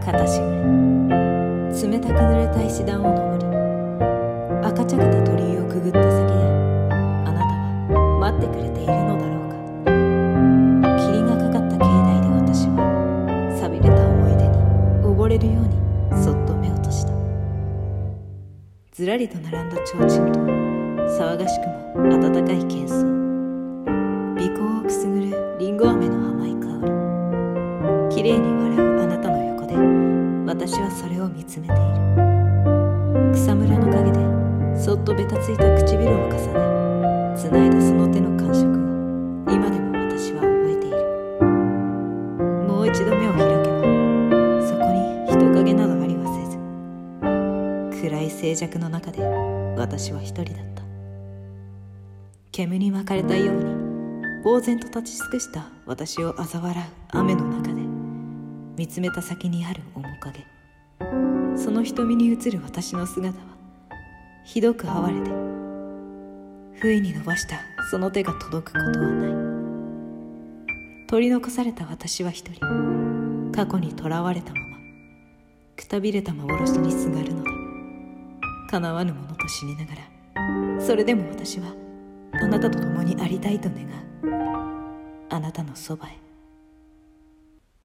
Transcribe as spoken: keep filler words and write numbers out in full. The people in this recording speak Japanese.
肩しぐれ冷たく濡れた石段を登り、赤茶けた鳥居をくぐった先であなたは待ってくれているのだろうか。霧がかかった境内で私は寂れた思い出に溺れるようにそっと目を閉じた。ずらりと並んだ提灯と騒がしくも暖かい喧騒、鼻孔をくすぐるりんご飴の甘い香り、きれいに笑うあなたの横で私はそれを見つめている。草むらの陰でそっとべたついた唇を重ねつないだその手の感触を今でも私は覚えている。もう一度目を開けばそこに人影などありはせず、暗い静寂の中で私は一人だった。煙に巻かれたように呆然と立ち尽くした私を嘲笑う雨の中で見つめた先にある面影、その瞳に映る私の姿はひどく哀れで、不意に伸ばしたその手が届くことはない。取り残された私は一人、過去にとらわれたままくたびれた幻にすがるのだ。叶わぬものと死にながら、それでも私はあなたと共にありたいと願う。あなたのそばへ。